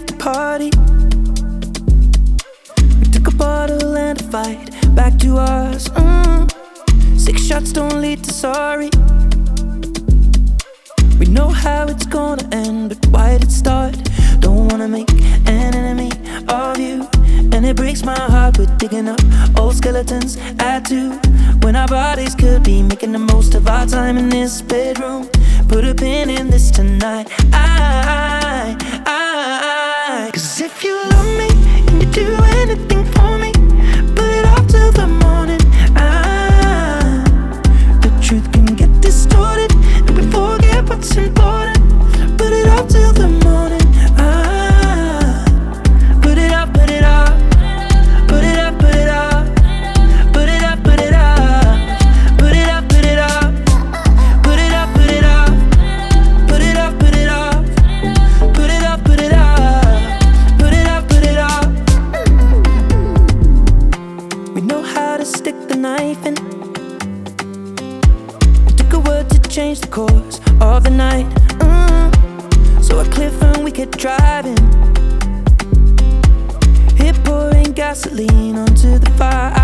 after party. We took a bottle and a fight back to us. 6 shots don't lead to sorry. We know how it's gonna end, but why did it start? Don't wanna make an enemy of you, and it breaks my heart we're digging up old skeletons at 2, when our bodies could be making the most of our time in this bedroom. Put a pin in this tonight. Cause if you love me and you do anything for me, put it off till the morning. The truth can get distorted and we forget what's important. Put it off till the morning. Put it up, put it up. Put it up, put it up. Put it up, put it up. Put it up, put it up. Put it up, put it up. Put it up, put it up. Put it up, put it up. Put it up, put it up. We know how to stick the knife in. It took a word to change the course of the night. So a cliff and we kept driving, hit pouring gasoline onto the fire.